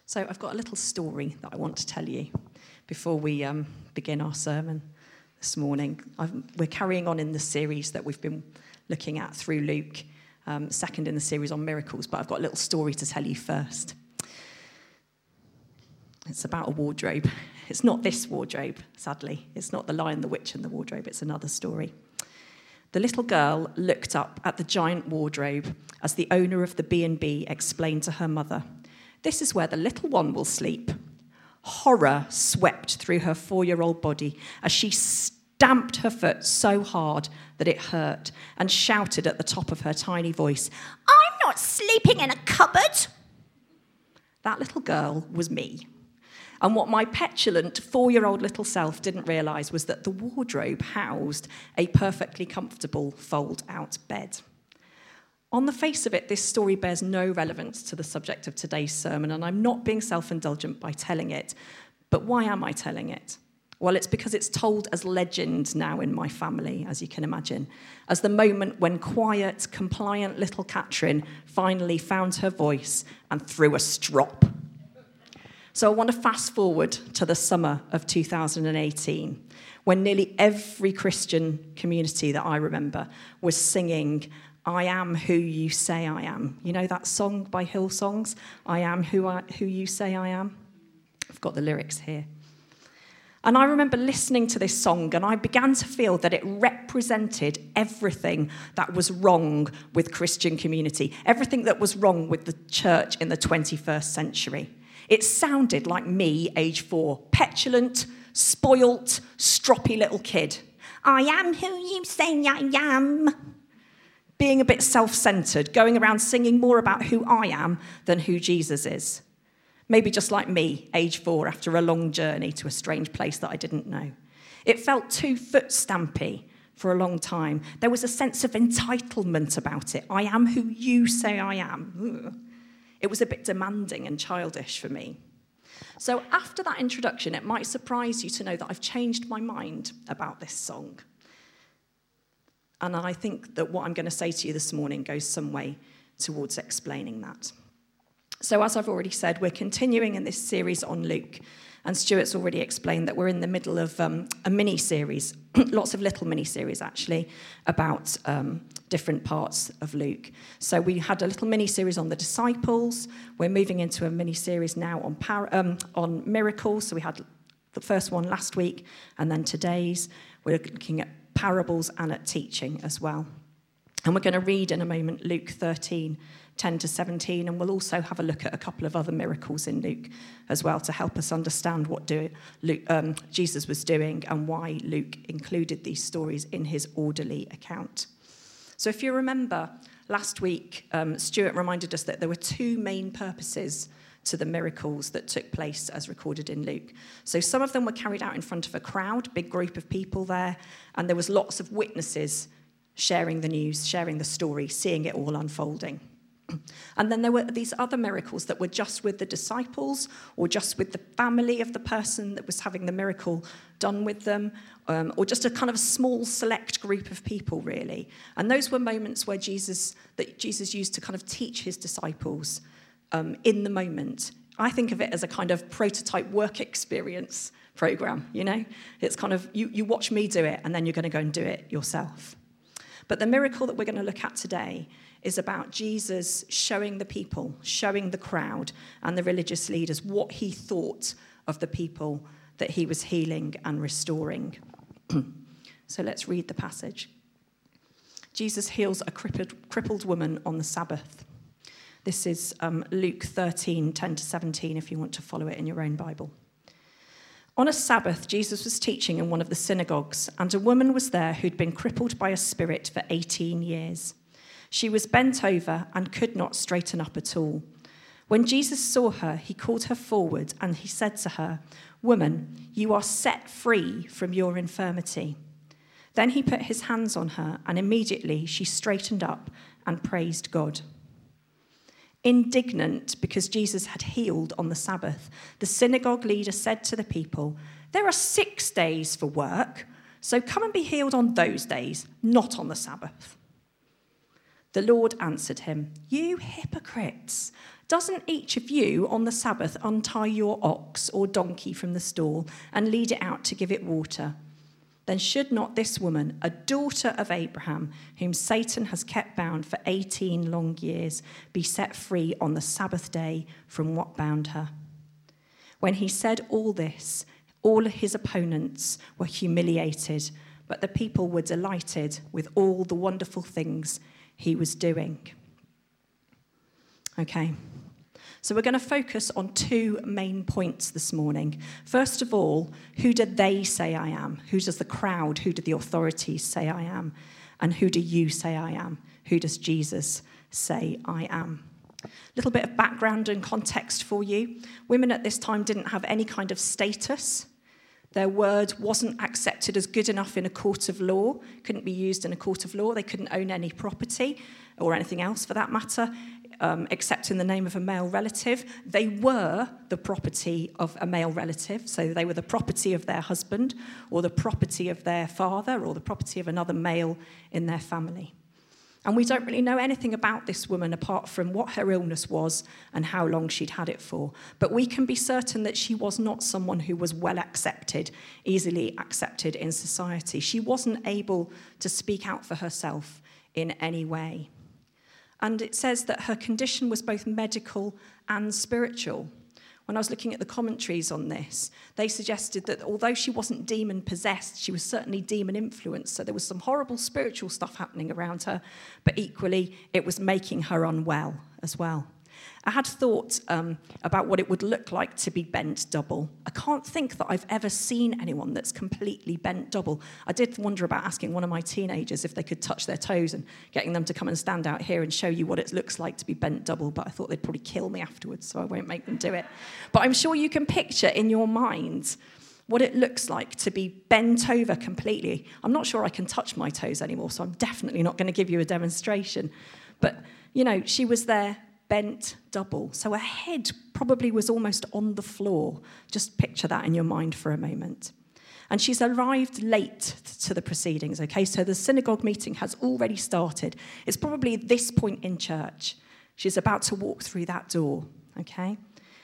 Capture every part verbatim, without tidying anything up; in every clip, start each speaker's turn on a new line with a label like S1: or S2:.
S1: So I've got a little story that I want to tell you before we um, begin our sermon this morning. I've, we're carrying on in the series that we've been looking at through Luke, um, second in the series on miracles, but I've got a little story to tell you first. It's about a wardrobe. It's not this wardrobe, sadly. It's not The Lion, the Witch and the Wardrobe. It's another story. The little girl looked up at the giant wardrobe as the owner of the B and B explained to her mother, "This is where the little one will sleep." Horror swept through her four-year-old body as she stamped her foot so hard that it hurt and shouted at the top of her tiny voice, "I'm not sleeping in a cupboard!" That little girl was me. And what my petulant four-year-old little self didn't realise was that the wardrobe housed a perfectly comfortable fold-out bed. On the face of it, this story bears no relevance to the subject of today's sermon, and I'm not being self-indulgent by telling it. But why am I telling it? Well, it's because it's told as legend now in my family, as you can imagine, as the moment when quiet, compliant little Katrin finally found her voice and threw a strop. So I want to fast forward to the summer of two thousand eighteen, when nearly every Christian community that I remember was singing, "I am who you say I am." You know that song by Hillsongs, "I am who I, who you say I am"? I've got the lyrics here. And I remember listening to this song, and I began to feel that it represented everything that was wrong with Christian community, everything that was wrong with the church in the twenty-first century. It sounded like me, age four, petulant, spoilt, stroppy little kid. "I am who you say I am." Being a bit self-centered, going around singing more about who I am than who Jesus is. Maybe just like me, age four, after a long journey to a strange place that I didn't know. It felt too foot-stampy for a long time. There was a sense of entitlement about it. I am who you say I am. Ugh. It was a bit demanding and childish for me. So after that introduction, it might surprise you to know that I've changed my mind about this song. And I think that what I'm going to say to you this morning goes some way towards explaining that. So as I've already said, we're continuing in this series on Luke. And Stuart's already explained that we're in the middle of um, a mini-series, lots of little mini-series actually, about um, different parts of Luke. So we had a little mini-series on the disciples. We're moving into a mini-series now on par- um, on miracles. So we had the first one last week, and then today's. We're looking at parables and at teaching as well. And we're going to read in a moment Luke thirteen, ten to seventeen, and we'll also have a look at a couple of other miracles in Luke as well to help us understand what do, Luke, um, Jesus was doing and why Luke included these stories in his orderly account. So if you remember, last week, um, Stuart reminded us that there were two main purposes to the miracles that took place as recorded in Luke. So some of them were carried out in front of a crowd, big group of people there, and there was lots of witnesses sharing the news, sharing the story, seeing it all unfolding. And then there were these other miracles that were just with the disciples or just with the family of the person that was having the miracle done with them, um, or just a kind of a small select group of people, really. And those were moments where Jesus, that Jesus used to kind of teach his disciples um, in the moment. I think of it as a kind of prototype work experience program, you know? It's kind of, you, you watch me do it, and then you're going to go and do it yourself. But the miracle that we're going to look at today is about Jesus showing the people, showing the crowd and the religious leaders what he thought of the people that he was healing and restoring. So let's read the passage. Jesus heals a crippled, crippled woman on the Sabbath. This is um, Luke thirteen, ten to seventeen, if you want to follow it in your own Bible. On a Sabbath, Jesus was teaching in one of the synagogues, and a woman was there who'd been crippled by a spirit for eighteen years. She was bent over and could not straighten up at all. When Jesus saw her, he called her forward and he said to her, "Woman, you are set free from your infirmity." Then he put his hands on her, and immediately she straightened up and praised God. Indignant because Jesus had healed on the Sabbath, the synagogue leader said to the people, "There are six days for work, so come and be healed on those days, not on the Sabbath." The Lord answered him, "You hypocrites! Doesn't each of you on the Sabbath untie your ox or donkey from the stall and lead it out to give it water? Then should not this woman, a daughter of Abraham, whom Satan has kept bound for eighteen long years, be set free on the Sabbath day from what bound her?" When he said all this, all his opponents were humiliated, but the people were delighted with all the wonderful things he was doing. Okay. So we're going to focus on two main points this morning. First of all, who do they say I am? Who does the crowd, who do the authorities say I am? And who do you say I am? Who does Jesus say I am? A little bit of background and context for you. Women at this time didn't have any kind of status. Their word wasn't accepted as good enough in a court of law, couldn't be used in a court of law. They couldn't own any property or anything else for that matter. Um, except in the name of a male relative. They were the property of a male relative, so they were the property of their husband or the property of their father or the property of another male in their family. And we don't really know anything about this woman apart from what her illness was and how long she'd had it for. But we can be certain that she was not someone who was well accepted, easily accepted in society. She wasn't able to speak out for herself in any way. And it says that her condition was both medical and spiritual. When I was looking at the commentaries on this, they suggested that although she wasn't demon-possessed, she was certainly demon-influenced. So there was some horrible spiritual stuff happening around her, but equally it was making her unwell as well. I had thought um, about what it would look like to be bent double. I can't think that I've ever seen anyone that's completely bent double. I did wonder about asking one of my teenagers if they could touch their toes and getting them to come and stand out here and show you what it looks like to be bent double, but I thought they'd probably kill me afterwards, so I won't make them do it. But I'm sure you can picture in your mind what it looks like to be bent over completely. I'm not sure I can touch my toes anymore, so I'm definitely not going to give you a demonstration. But, you know, she was there bent double. So her head probably was almost on the floor. Just picture that in your mind for a moment. And she's arrived late to the proceedings, okay? So the synagogue meeting has already started. It's probably this point in church. She's about to walk through that door, okay?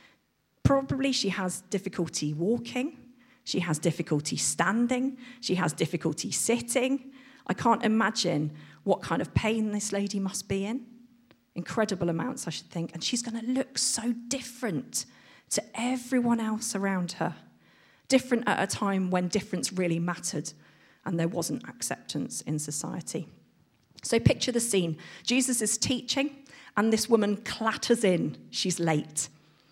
S1: Probably she has difficulty walking. She has difficulty standing. She has difficulty sitting. I can't imagine what kind of pain this lady must be in. Incredible amounts, I should think. And she's going to look so different to everyone else around her. Different at a time when difference really mattered and there wasn't acceptance in society. So picture the scene. Jesus is teaching and this woman clatters in. She's late.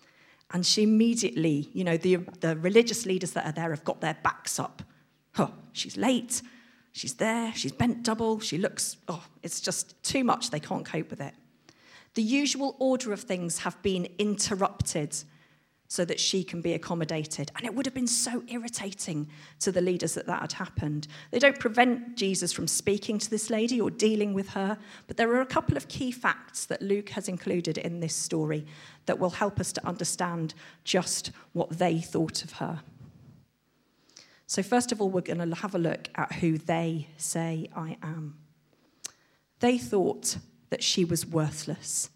S1: And she immediately, you know, the, the religious leaders that are there have got their backs up. Oh, she's late. She's there. She's bent double. She looks, oh, it's just too much. They can't cope with it. The usual order of things have been interrupted so that she can be accommodated. And it would have been so irritating to the leaders that that had happened. They don't prevent Jesus from speaking to this lady or dealing with her, but there are a couple of key facts that Luke has included in this story that will help us to understand just what they thought of her. So first of all, we're going to have a look at who they say I am. They thought that she was worthless.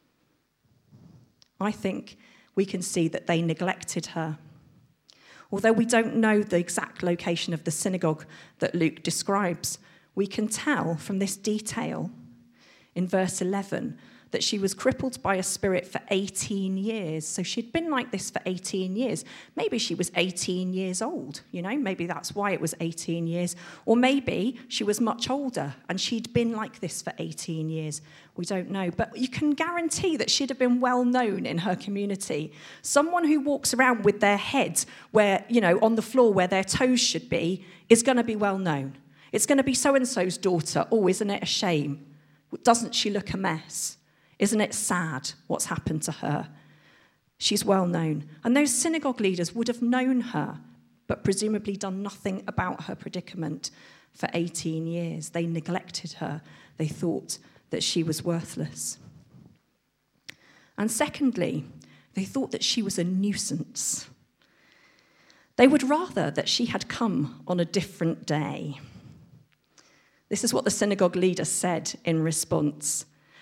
S1: I think we can see that they neglected her. Although we don't know the exact location of the synagogue that Luke describes, we can tell from this detail in verse eleven that she was crippled by a spirit for eighteen years. So she'd been like this for eighteen years. Maybe she was eighteen years old, you know, maybe that's why it was eighteen years. Or maybe she was much older and she'd been like this for eighteen years. We don't know. But you can guarantee that she'd have been well known in her community. Someone who walks around with their head where, you know, on the floor where their toes should be is going to be well known. It's going to be so-and-so's daughter. Oh, isn't it a shame? Doesn't she look a mess? Isn't it sad what's happened to her? She's well known. And those synagogue leaders would have known her, but presumably done nothing about her predicament for eighteen years. They neglected her. They thought that she was worthless. And secondly, they thought that she was a nuisance. They would rather that she had come on a different day. This is what the synagogue leader said in response.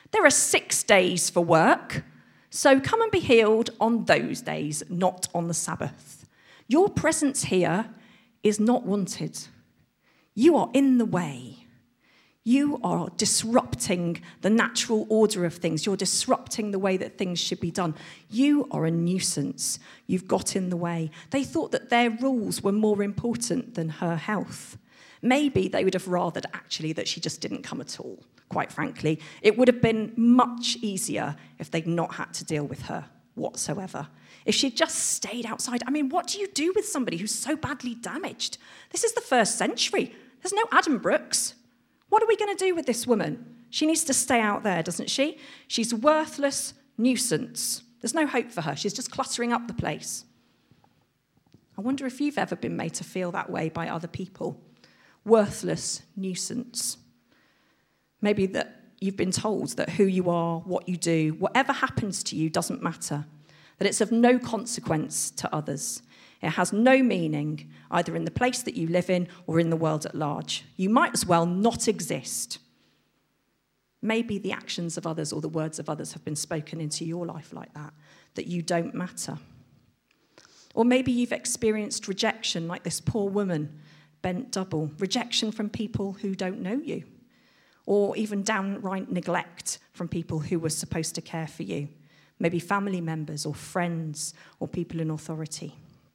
S1: There are six days for work, so come and be healed on those days, not on the Sabbath. Your presence here is not wanted. You are in the way. You are disrupting the natural order of things. You're disrupting the way that things should be done. You are a nuisance. You've got in the way. They thought that their rules were more important than her health. Maybe they would have rathered, actually, that she just didn't come at all, quite frankly. It would have been much easier if they'd not had to deal with her whatsoever. If she'd just stayed outside. I mean, what do you do with somebody who's so badly damaged? This is the first century. There's no Adam Brooks. What are we going to do with this woman? She needs to stay out there, doesn't she? She's a worthless nuisance. There's no hope for her. She's just cluttering up the place. I wonder if you've ever been made to feel that way by other people. Worthless nuisance. Maybe that you've been told that who you are, what you do, whatever happens to you doesn't matter, that it's of no consequence to others. It has no meaning, either in the place that you live in or in the world at large. You might as well not exist. Maybe the actions of others or the words of others have been spoken into your life like that, that you don't matter. Or maybe you've experienced rejection like this poor woman, bent double, rejection from people who don't know you, or even downright neglect from people who were supposed to care for you, maybe family members or friends or people in authority.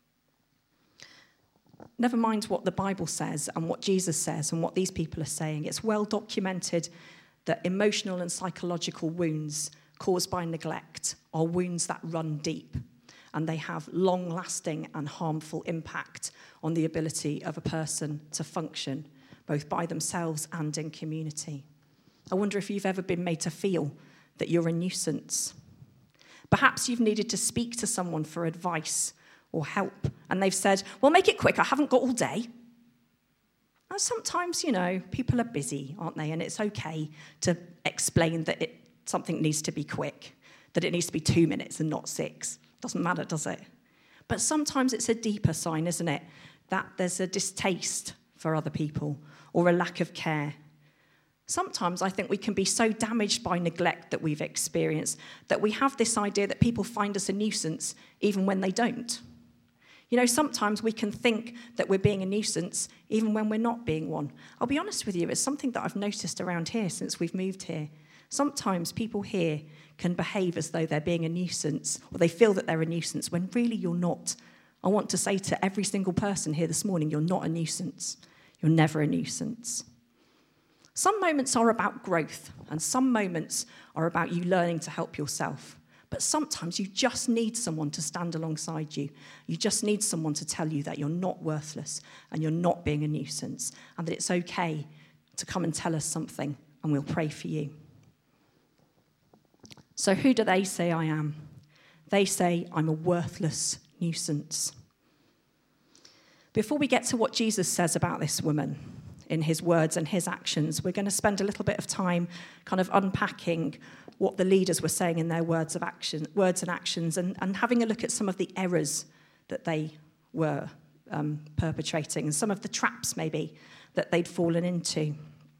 S1: Never mind what the Bible says and what Jesus says and what these people are saying. It's well documented that emotional and psychological wounds caused by neglect are wounds that run deep, and they have long-lasting and harmful impact on the ability of a person to function, both by themselves and in community. I wonder if you've ever been made to feel that you're a nuisance. Perhaps you've needed to speak to someone for advice or help, and they've said, well, make it quick, I haven't got all day. And sometimes, you know, people are busy, aren't they? And it's okay to explain that it, something needs to be quick, that it needs to be two minutes and not six. Doesn't matter, does it? But sometimes it's a deeper sign, isn't it, that there's a distaste for other people or a lack of care. Sometimes I think we can be so damaged by neglect that we've experienced that we have this idea that people find us a nuisance even when they don't. You know, sometimes we can think that we're being a nuisance even when we're not being one. I'll be honest with you, it's something that I've noticed around here since we've moved here. Sometimes people here can behave as though they're being a nuisance, or they feel that they're a nuisance, when really you're not. I want to say to every single person here this morning, you're not a nuisance. You're never a nuisance. Some moments are about growth, and some moments are about you learning to help yourself. But sometimes you just need someone to stand alongside you. You just need someone to tell you that you're not worthless and you're not being a nuisance, and that it's okay to come and tell us something, and we'll pray for you. So who do they say I am? They say I'm a worthless nuisance. Before we get to what Jesus says about this woman in his words and his actions, we're going to spend a little bit of time kind of unpacking what the leaders were saying in their words of action, words and actions, and, and having a look at some of the errors that they were um, perpetrating, and some of the traps maybe that they'd fallen into.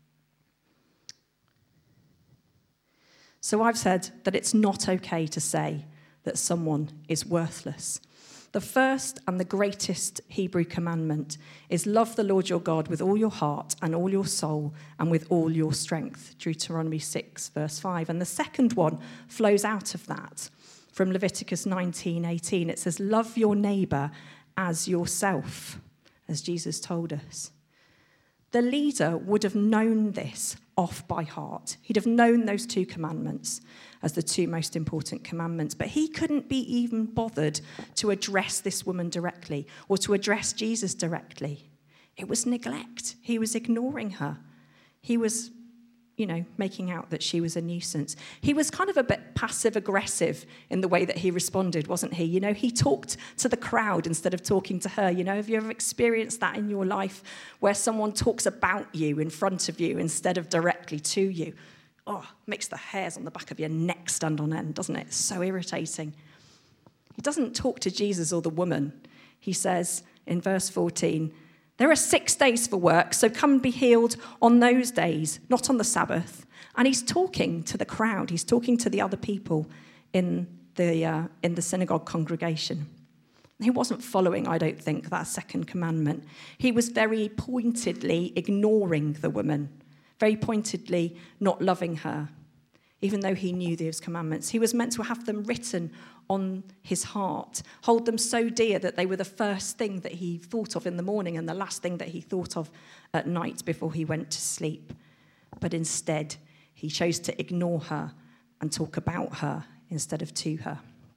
S1: So I've said that it's not okay to say that someone is worthless. The first and the greatest Hebrew commandment is love the Lord your God with all your heart and all your soul and with all your strength, Deuteronomy six, verse five. And the second one flows out of that from Leviticus nineteen eighteen. It says, love your neighbour as yourself, as Jesus told us. The leader would have known this off by heart. He'd have known those two commandments as the two most important commandments, but he couldn't be even bothered to address this woman directly or to address Jesus directly. It was neglect. He was ignoring her. He was, you know, making out that she was a nuisance. He was kind of a bit passive-aggressive in the way that he responded, wasn't he? You know, he talked to the crowd instead of talking to her. You know, have you ever experienced that in your life where someone talks about you in front of you instead of directly to you? Oh, makes the hairs on the back of your neck stand on end, doesn't it? It's so irritating. He doesn't talk to Jesus or the woman. He says in verse fourteen, There are six days for work, so come and be healed on those days, not on the Sabbath. And he's talking to the crowd. He's talking to the other people in the, uh, in the synagogue congregation. He wasn't following, I don't think, that second commandment. He was very pointedly ignoring the woman, very pointedly not loving her, even though he knew those commandments. He was meant to have them written on his heart, hold them so dear that they were the first thing that he thought of in the morning and the last thing that he thought of at night before he went to sleep. But instead, he chose to ignore her and talk about her instead of to her.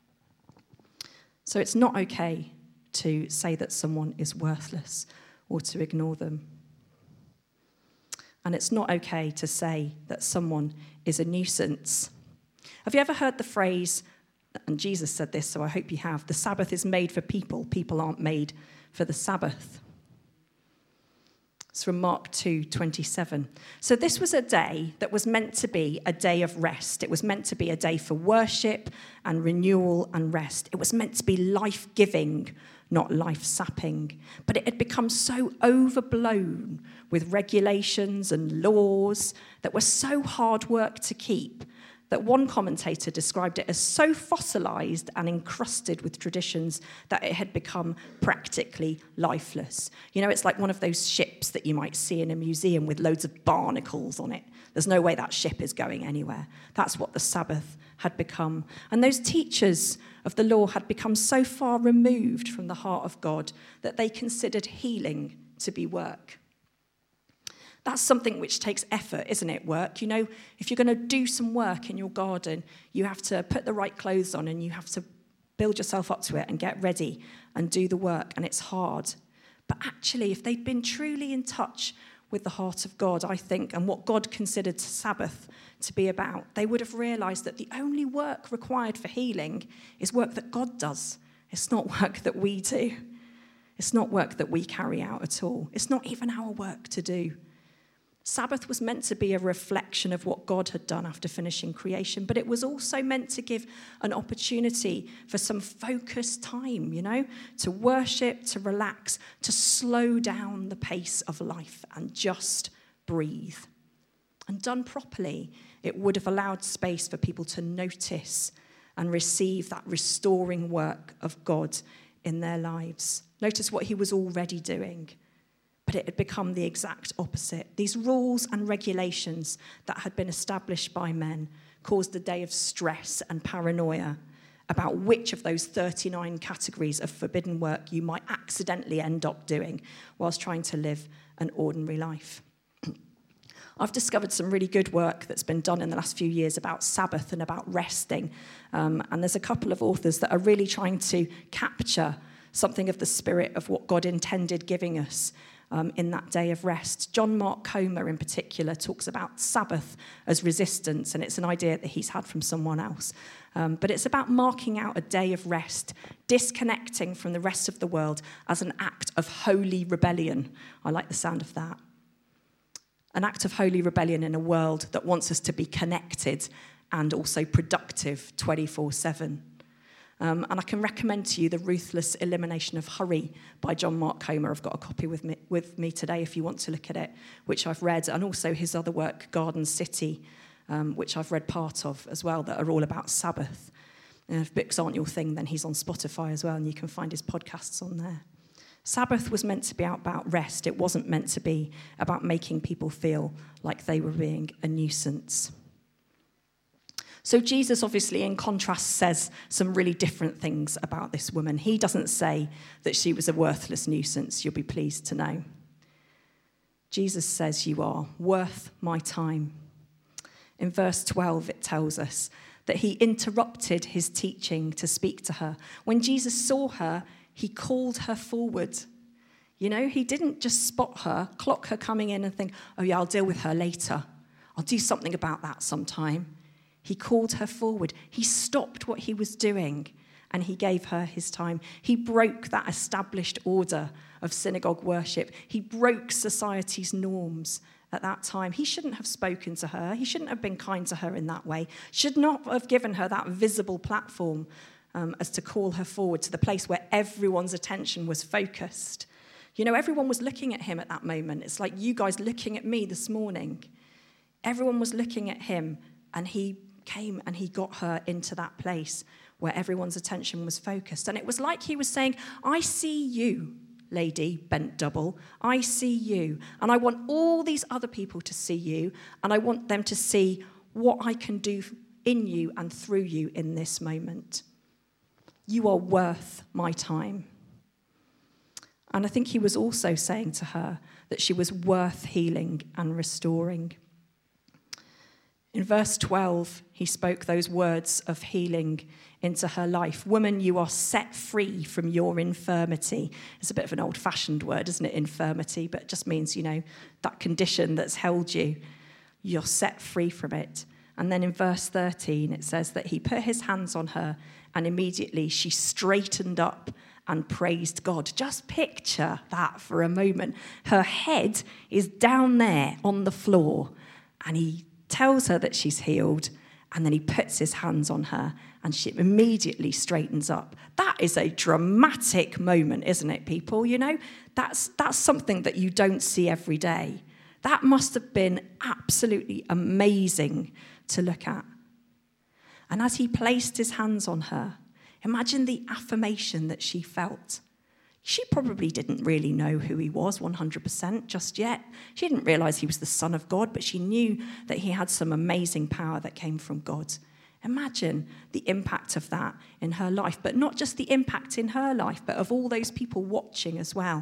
S1: So it's not okay to say that someone is worthless or to ignore them. And it's not okay to say that someone is a nuisance. Have you ever heard the phrase, and Jesus said this, so I hope you have, the Sabbath is made for people, people aren't made for the Sabbath? It's from Mark two twenty-seven. So this was a day that was meant to be a day of rest. It was meant to be a day for worship and renewal and rest. It was meant to be life-giving, not life-sapping. But it had become so overblown with regulations and laws that were so hard work to keep that one commentator described it as so fossilized and encrusted with traditions that it had become practically lifeless. You know, it's like one of those ships that you might see in a museum with loads of barnacles on it. There's no way that ship is going anywhere. That's what the Sabbath had become. And those teachers of the law had become so far removed from the heart of God that they considered healing to be work. That's something which takes effort, isn't it, work? You know, if you're going to do some work in your garden, you have to put the right clothes on and you have to build yourself up to it and get ready and do the work, and it's hard. But actually, if they'd been truly in touch with the heart of God, I think, and what God considered Sabbath to be about, they would have realised that the only work required for healing is work that God does. It's not work that we do. It's not work that we carry out at all. It's not even our work to do. Sabbath was meant to be a reflection of what God had done after finishing creation, but it was also meant to give an opportunity for some focused time, you know, to worship, to relax, to slow down the pace of life and just breathe. And done properly, it would have allowed space for people to notice and receive that restoring work of God in their lives. Notice what he was already doing. But it had become the exact opposite. These rules and regulations that had been established by men caused a day of stress and paranoia about which of those thirty-nine categories of forbidden work you might accidentally end up doing whilst trying to live an ordinary life. I've discovered some really good work that's been done in the last few years about Sabbath and about resting. Um, and there's a couple of authors that are really trying to capture something of the spirit of what God intended giving us Um, in that day of rest. John Mark Comer, in particular, talks about Sabbath as resistance, and it's an idea that he's had from someone else. Um, but it's about marking out a day of rest, disconnecting from the rest of the world as an act of holy rebellion. I like the sound of that. An act of holy rebellion in a world that wants us to be connected and also productive twenty-four seven. Um, and I can recommend to you The Ruthless Elimination of Hurry by John Mark Comer. I've got a copy with me, with me today if you want to look at it, which I've read, and also his other work, Garden City, um, which I've read part of as well, that are all about Sabbath. And if books aren't your thing, then he's on Spotify as well, and you can find his podcasts on there. Sabbath was meant to be about rest. It wasn't meant to be about making people feel like they were being a nuisance. So Jesus, obviously, in contrast, says some really different things about this woman. He doesn't say that she was a worthless nuisance, you'll be pleased to know. Jesus says, you are worth my time. In verse twelve, it tells us that he interrupted his teaching to speak to her. When Jesus saw her, he called her forward. You know, he didn't just spot her, clock her coming in and think, oh yeah, I'll deal with her later. I'll do something about that sometime. He called her forward. He stopped what he was doing and he gave her his time. He broke that established order of synagogue worship. He broke society's norms at that time. He shouldn't have spoken to her. He shouldn't have been kind to her in that way. Should not have given her that visible platform um, as to call her forward to the place where everyone's attention was focused. You know, everyone was looking at him at that moment. It's like you guys looking at me this morning. Everyone was looking at him, and he came and he got her into that place where everyone's attention was focused. And it was like he was saying, I see you, lady, bent double. I see you. And I want all these other people to see you, and I want them to see what I can do in you and through you in this moment. You are worth my time. And I think he was also saying to her that she was worth healing and restoring. In verse twelve, he spoke those words of healing into her life. Woman, you are set free from your infirmity. It's a bit of an old-fashioned word, isn't it, infirmity? But it just means, you know, that condition that's held you. You're set free from it. And then in verse thirteen, it says that he put his hands on her, and immediately she straightened up and praised God. Just picture that for a moment. Her head is down there on the floor, and he tells her that she's healed, and then he puts his hands on her, and she immediately straightens up. That is a dramatic moment, isn't it, people? You know, that's that's something that you don't see every day. That must have been absolutely amazing to look at. And as he placed his hands on her, imagine the affirmation that she felt. She probably didn't really know who he was one hundred percent just yet. She didn't realize he was the Son of God, but she knew that he had some amazing power that came from God. Imagine the impact of that in her life, but not just the impact in her life, but of all those people watching as well.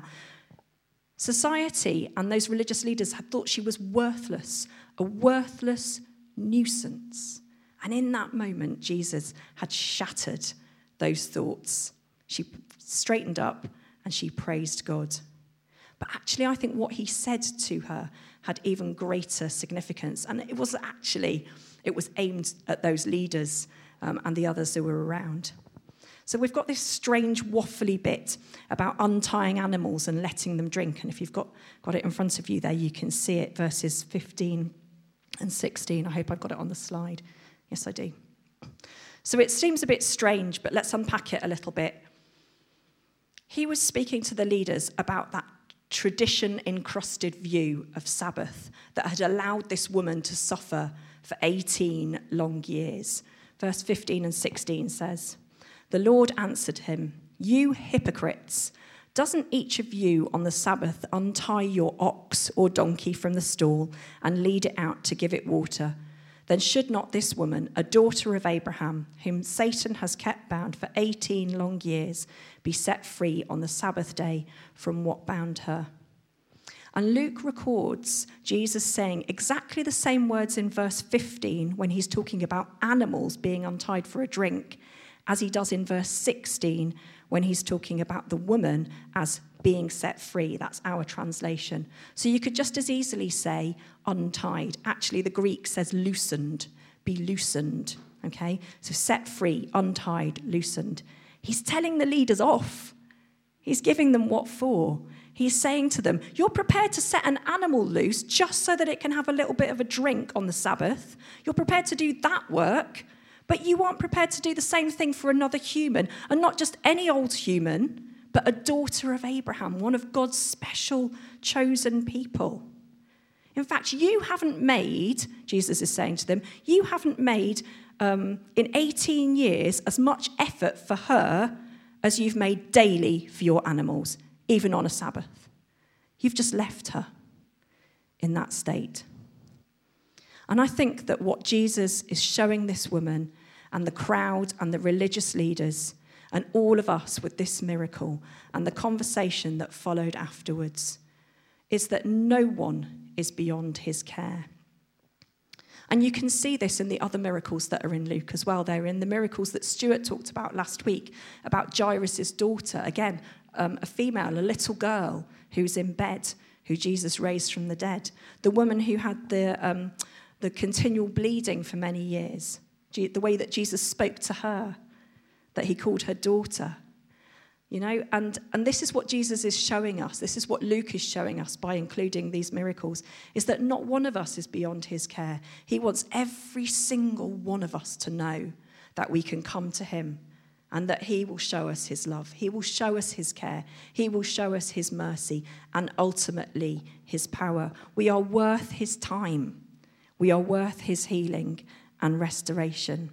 S1: Society and those religious leaders had thought she was worthless, a worthless nuisance. And in that moment, Jesus had shattered those thoughts. She straightened up and she praised God. But actually, I think what he said to her had even greater significance. And it was actually, it was aimed at those leaders um, and the others who were around. So we've got this strange waffly bit about untying animals and letting them drink. And if you've got, got it in front of you there, you can see it, verses fifteen and sixteen. I hope I've got it on the slide. Yes, I do. So it seems a bit strange, but let's unpack it a little bit. He was speaking to the leaders about that tradition-encrusted view of Sabbath that had allowed this woman to suffer for eighteen long years. Verse fifteen and sixteen says, "The Lord answered him, 'You hypocrites, doesn't each of you on the Sabbath untie your ox or donkey from the stall and lead it out to give it water? Then should not this woman, a daughter of Abraham, whom Satan has kept bound for eighteen long years, be set free on the Sabbath day from what bound her?'" And Luke records Jesus saying exactly the same words in verse fifteen when he's talking about animals being untied for a drink, as he does in verse sixteen when he's talking about the woman as being set free. That's our translation. So you could just as easily say untied. Actually, the Greek says loosened, be loosened, okay? So set free, untied, loosened. He's telling the leaders off. He's giving them what for. He's saying to them, you're prepared to set an animal loose just so that it can have a little bit of a drink on the Sabbath. You're prepared to do that work, but you aren't prepared to do the same thing for another human, and not just any old human, but a daughter of Abraham, one of God's special chosen people. In fact, you haven't made, Jesus is saying to them, you haven't made um, in eighteen years as much effort for her as you've made daily for your animals, even on a Sabbath. You've just left her in that state. And I think that what Jesus is showing this woman and the crowd and the religious leaders and all of us with this miracle and the conversation that followed afterwards is that no one is beyond his care. And you can see this in the other miracles that are in Luke as well. They're in the miracles that Stuart talked about last week, about Jairus' daughter. Again, um, a female, a little girl who's in bed, who Jesus raised from the dead. The woman who had the... Um, the continual bleeding for many years, the way that Jesus spoke to her, that he called her daughter, you know, and, and this is what Jesus is showing us. This is what Luke is showing us by including these miracles, is that not one of us is beyond his care. He wants every single one of us to know that we can come to him and that he will show us his love. He will show us his care. He will show us his mercy and ultimately his power. We are worth his time. We are worth his healing and restoration.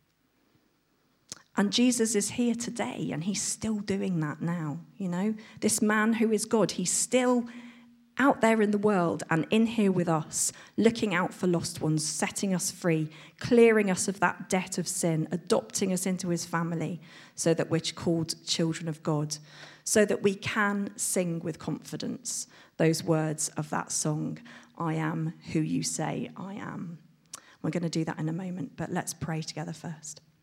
S1: And Jesus is here today, and he's still doing that now, you know. This man who is God, he's still out there in the world and in here with us, looking out for lost ones, setting us free, clearing us of that debt of sin, adopting us into his family so that we're called children of God, so that we can sing with confidence those words of that song, I am who you say I am. We're going to do that in a moment, but let's pray together first.